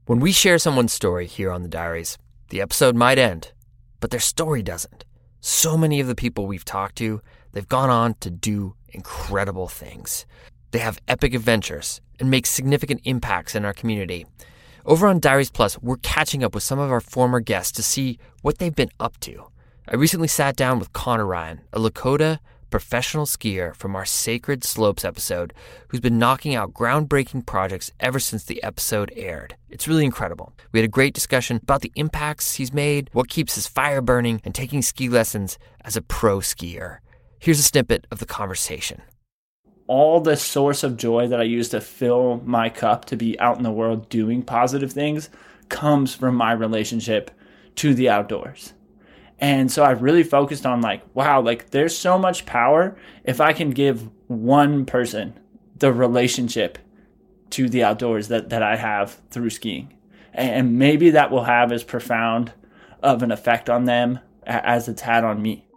When we share someone's story here on the Diaries, the episode might end, but their story doesn't. So many of the people we've talked to, they've gone on to do incredible things. They have epic adventures and make significant impacts in our community. Over on Diaries Plus, we're catching up with some of our former guests to see what they've been up to. I recently sat down with Connor Ryan, a Lakota professional skier from our Sacred Slopes episode, who's been knocking out groundbreaking projects ever since the episode aired. It's really incredible. We had a great discussion about the impacts he's made, what keeps his fire burning, and taking ski lessons as a pro skier. Here's a snippet of the conversation. All the source of joy that I use to fill my cup to be out in the world doing positive things comes from my relationship to the outdoors. And so I really focused on wow, there's so much power if I can give one person the relationship to the outdoors that I have through skiing. And maybe that will have as profound of an effect on them as it's had on me.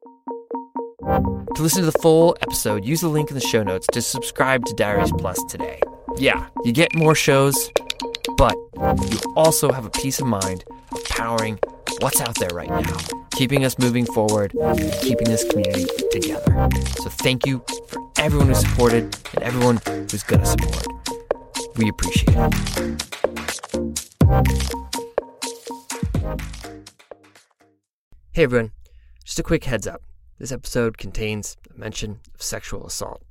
To listen to the full episode, use the link in the show notes to subscribe to Diaries Plus today. Yeah, you get more shows, but you also have a peace of mind of powering what's out there right now, keeping us moving forward, keeping this community together. So thank you for everyone who supported and everyone who's going to support. We appreciate it. Hey everyone, just a quick heads up. This episode contains a mention of sexual assault.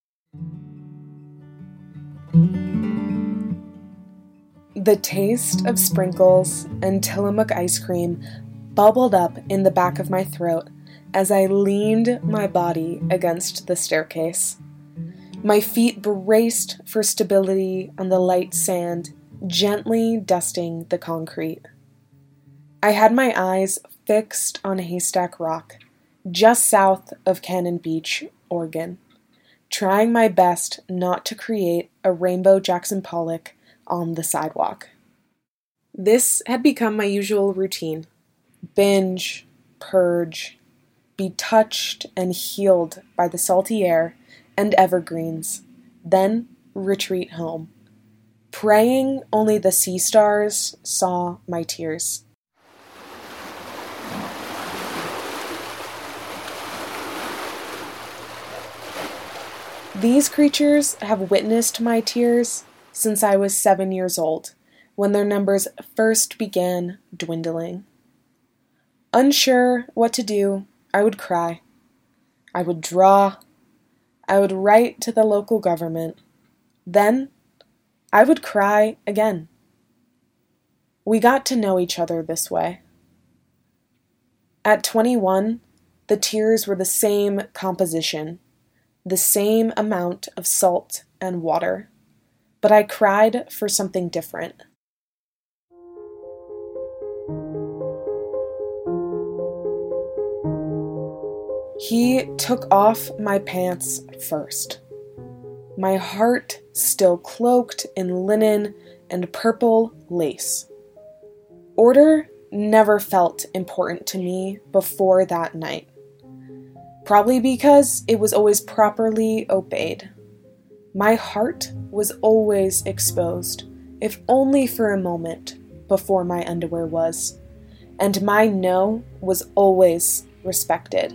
The taste of sprinkles and Tillamook ice cream bubbled up in the back of my throat as I leaned my body against the staircase. My feet braced for stability on the light sand, gently dusting the concrete. I had my eyes fixed on Haystack Rock, just south of Cannon Beach, Oregon, trying my best not to create a rainbow Jackson Pollock on the sidewalk. This had become my usual routine. Binge, purge, be touched and healed by the salty air and evergreens, then retreat home, praying only the sea stars saw my tears. These creatures have witnessed my tears since I was 7 years old, when their numbers first began dwindling. Unsure what to do, I would cry. I would draw. I would write to the local government. Then, I would cry again. We got to know each other this way. At 21, the tears were the same composition, the same amount of salt and water, but I cried for something different. He took off my pants first. My heart still cloaked in linen and purple lace. Order never felt important to me before that night. Probably because it was always properly obeyed. My heart was always exposed, if only for a moment, before my underwear was, and my no was always respected.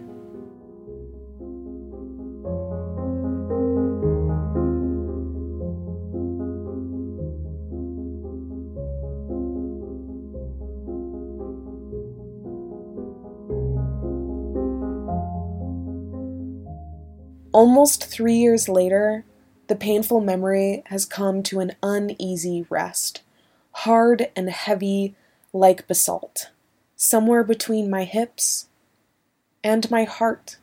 Almost 3 years later, the painful memory has come to an uneasy rest, hard and heavy like basalt, somewhere between my hips and my heart.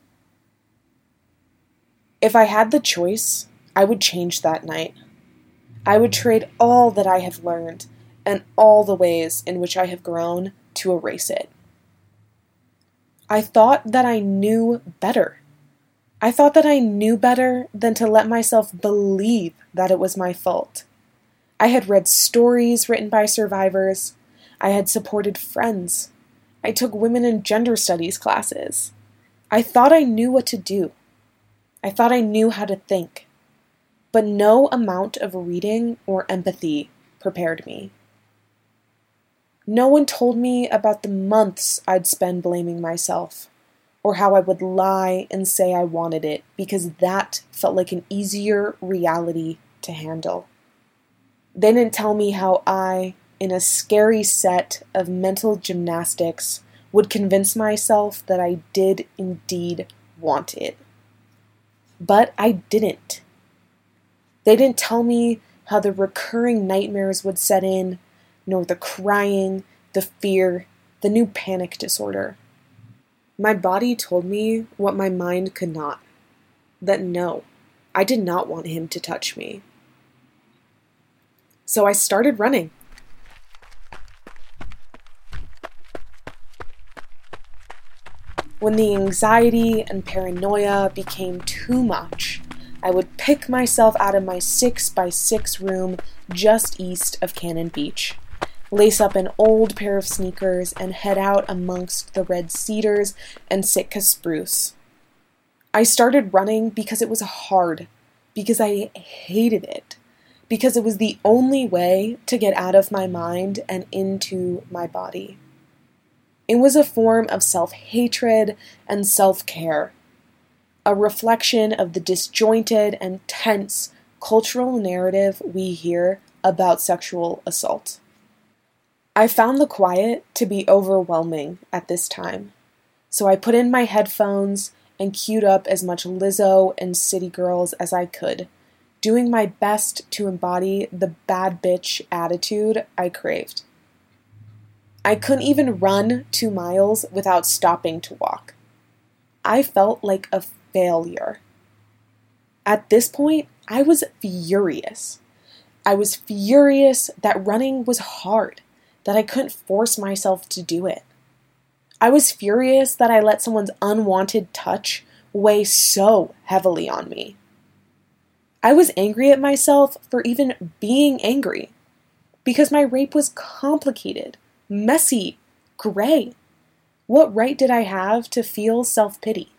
If I had the choice, I would change that night. I would trade all that I have learned and all the ways in which I have grown to erase it. I thought that I knew better. I thought that I knew better than to let myself believe that it was my fault. I had read stories written by survivors. I had supported friends. I took women and gender studies classes. I thought I knew what to do. I thought I knew how to think. But no amount of reading or empathy prepared me. No one told me about the months I'd spend blaming myself, or how I would lie and say I wanted it, because that felt like an easier reality to handle. They didn't tell me how I, in a scary set of mental gymnastics, would convince myself that I did indeed want it. But I didn't. They didn't tell me how the recurring nightmares would set in, nor the crying, the fear, the new panic disorder. My body told me what my mind could not. That no, I did not want him to touch me. So I started running. When the anxiety and paranoia became too much, I would pick myself out of my 6x6 room just east of Cannon Beach, lace up an old pair of sneakers, and head out amongst the red cedars and Sitka spruce. I started running because it was hard, because I hated it, because it was the only way to get out of my mind and into my body. It was a form of self-hatred and self-care, a reflection of the disjointed and tense cultural narrative we hear about sexual assault. I found the quiet to be overwhelming at this time, so I put in my headphones and queued up as much Lizzo and City Girls as I could, doing my best to embody the bad bitch attitude I craved. I couldn't even run 2 miles without stopping to walk. I felt like a failure. At this point, I was furious. I was furious that running was hard, that I couldn't force myself to do it. I was furious that I let someone's unwanted touch weigh so heavily on me. I was angry at myself for even being angry, because my rape was complicated, messy, gray. What right did I have to feel self-pity?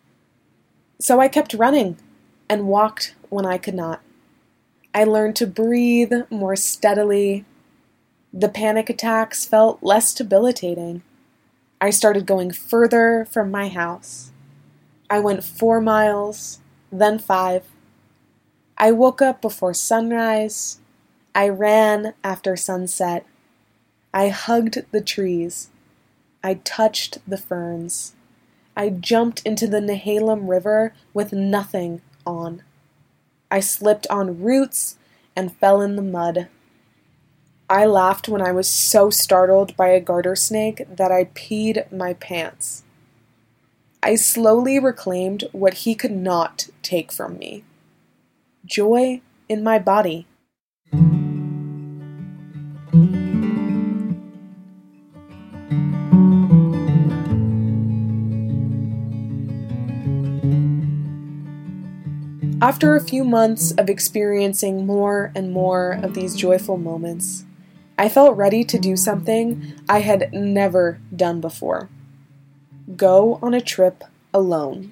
So I kept running and walked when I could not. I learned to breathe more steadily. The panic attacks felt less debilitating. I started going further from my house. I went 4 miles, then 5. I woke up before sunrise. I ran after sunset. I hugged the trees. I touched the ferns. I jumped into the Nehalem River with nothing on. I slipped on roots and fell in the mud. I laughed when I was so startled by a garter snake that I peed my pants. I slowly reclaimed what he could not take from me. Joy in my body. After a few months of experiencing more and more of these joyful moments, I felt ready to do something I had never done before. Go on a trip alone.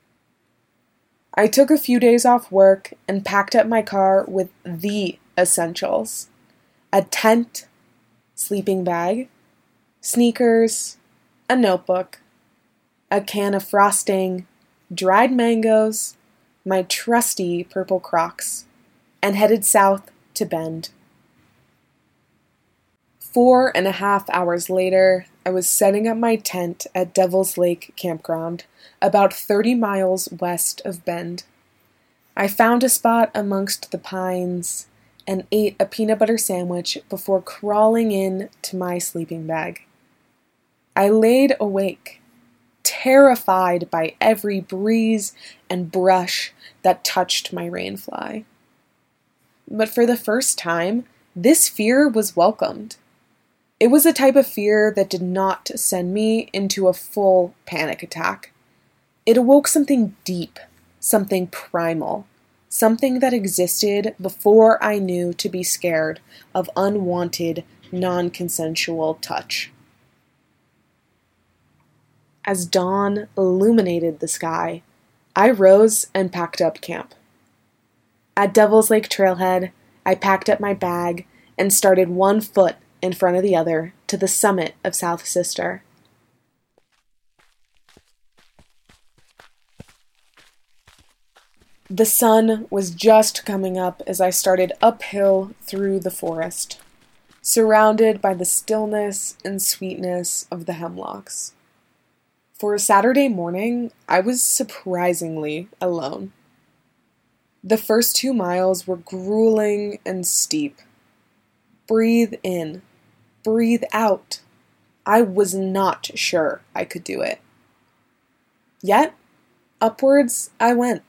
I took a few days off work and packed up my car with the essentials: a tent, sleeping bag, sneakers, a notebook, a can of frosting, dried mangoes, my trusty purple Crocs, and headed south to Bend. 4.5 hours later, I was setting up my tent at Devil's Lake Campground, about 30 miles west of Bend. I found a spot amongst the pines and ate a peanut butter sandwich before crawling in to my sleeping bag. I laid awake, terrified by every breeze and brush that touched my rainfly. But for the first time, this fear was welcomed. It was a type of fear that did not send me into a full panic attack. It awoke something deep, something primal, something that existed before I knew to be scared of unwanted, non-consensual touch. As dawn illuminated the sky, I rose and packed up camp. At Devil's Lake Trailhead, I packed up my bag and started one foot in front of the other to the summit of South Sister. The sun was just coming up as I started uphill through the forest, surrounded by the stillness and sweetness of the hemlocks. For a Saturday morning, I was surprisingly alone. The first 2 miles were grueling and steep. Breathe in, breathe out. I was not sure I could do it. Yet, upwards I went.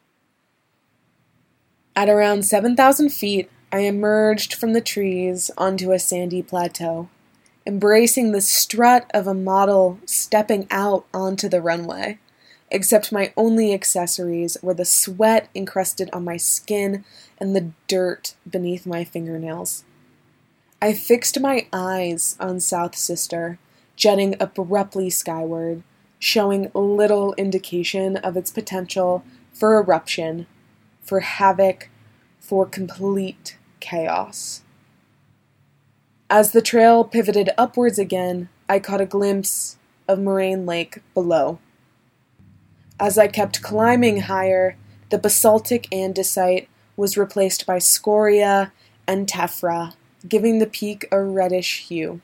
At around 7,000 feet, I emerged from the trees onto a sandy plateau, embracing the strut of a model stepping out onto the runway, except my only accessories were the sweat encrusted on my skin and the dirt beneath my fingernails. I fixed my eyes on South Sister, jutting abruptly skyward, showing little indication of its potential for eruption, for havoc, for complete chaos. As the trail pivoted upwards again, I caught a glimpse of Moraine Lake below. As I kept climbing higher, the basaltic andesite was replaced by scoria and tephra, giving the peak a reddish hue.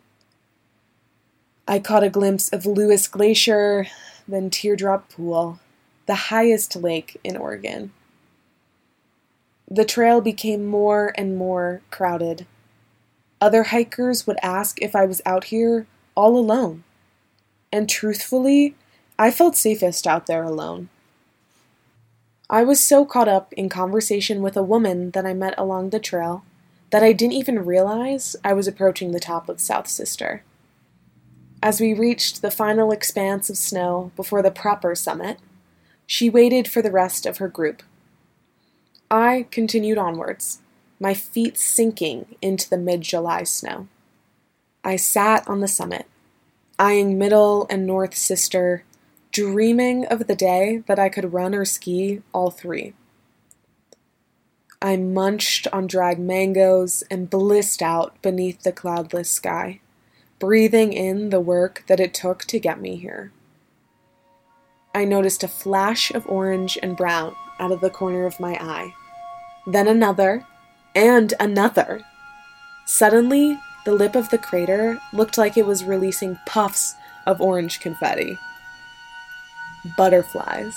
I caught a glimpse of Lewis Glacier, then Teardrop Pool, the highest lake in Oregon. The trail became more and more crowded. Other hikers would ask if I was out here all alone. And truthfully, I felt safest out there alone. I was so caught up in conversation with a woman that I met along the trail that I didn't even realize I was approaching the top of South Sister. As we reached the final expanse of snow before the proper summit, she waited for the rest of her group. I continued onwards, my feet sinking into the mid-July snow. I sat on the summit, eyeing Middle and North Sister, dreaming of the day that I could run or ski all three. I munched on dried mangoes and blissed out beneath the cloudless sky, breathing in the work that it took to get me here. I noticed a flash of orange and brown out of the corner of my eye, then another, and another. Suddenly, the lip of the crater looked like it was releasing puffs of orange confetti. Butterflies.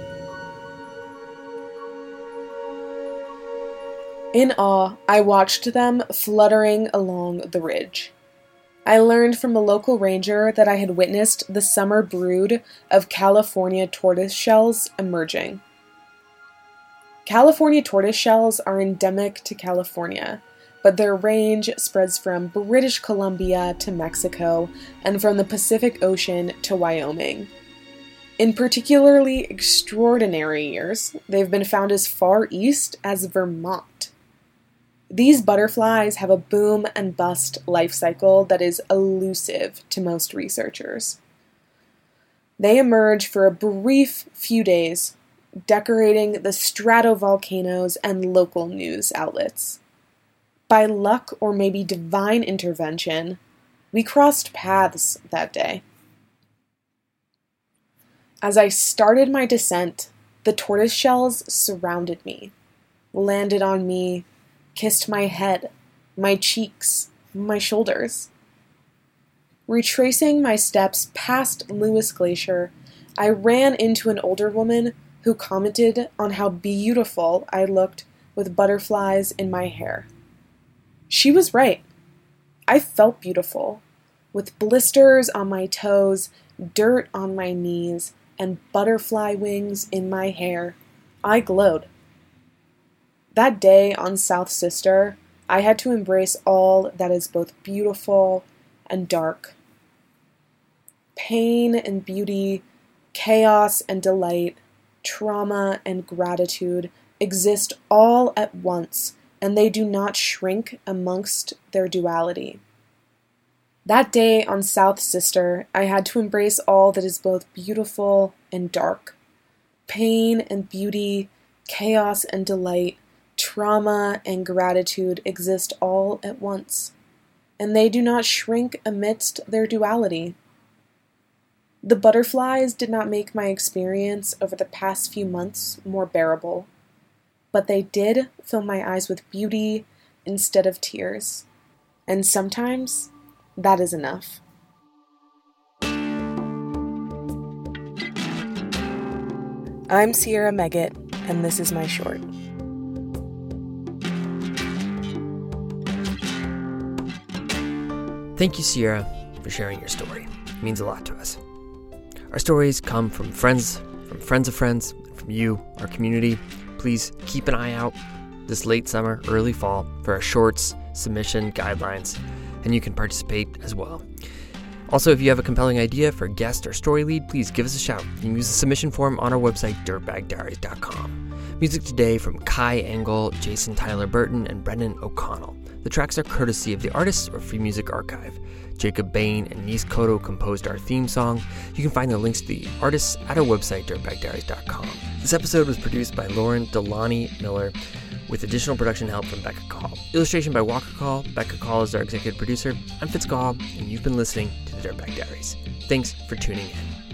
In awe, I watched them fluttering along the ridge. I learned from a local ranger that I had witnessed the summer brood of California tortoiseshells emerging. California tortoiseshells are endemic to California, but their range spreads from British Columbia to Mexico and from the Pacific Ocean to Wyoming. In particularly extraordinary years, they've been found as far east as Vermont. These butterflies have a boom and bust life cycle that is elusive to most researchers. They emerge for a brief few days, decorating the stratovolcanoes and local news outlets. By luck or maybe divine intervention, we crossed paths that day. As I started my descent, the tortoiseshells surrounded me, landed on me, kissed my head, my cheeks, my shoulders. Retracing my steps past Lewis Glacier, I ran into an older woman who commented on how beautiful I looked with butterflies in my hair. She was right. I felt beautiful, with blisters on my toes, dirt on my knees, and butterfly wings in my hair. I glowed. That day on South Sister, I had to embrace all that is both beautiful and dark. Pain and beauty, chaos and delight, trauma and gratitude exist all at once, and they do not shrink amongst their duality. That day on South Sister, I had to embrace all that is both beautiful and dark. Pain and beauty, chaos and delight, trauma and gratitude exist all at once, and they do not shrink amidst their duality. The butterflies did not make my experience over the past few months more bearable, but they did fill my eyes with beauty instead of tears, and sometimes that is enough. I'm Sierra Megget, and this is my short. Thank you, Sierra, for sharing your story. It means a lot to us. Our stories come from friends of friends, from you, our community. Please keep an eye out this late summer, early fall for our shorts submission guidelines, and you can participate as well. Also, if you have a compelling idea for a guest or story lead, please give us a shout. You can use the submission form on our website, dirtbagdiaries.com. Music today from Kai Engel, Jason Tyler Burton, and Brendan O'Connell. The tracks are courtesy of the Artists or Free Music Archive. Jacob Bain and Nis Koto composed our theme song. You can find the links to the artists at our website, dirtbagdiaries.com. This episode was produced by Lauren Delaney Miller, with additional production help from Becca Call. Illustration by Walker Call. Becca Call is our executive producer. I'm Fitz Gall, and you've been listening to the Dirtbag Diaries. Thanks for tuning in.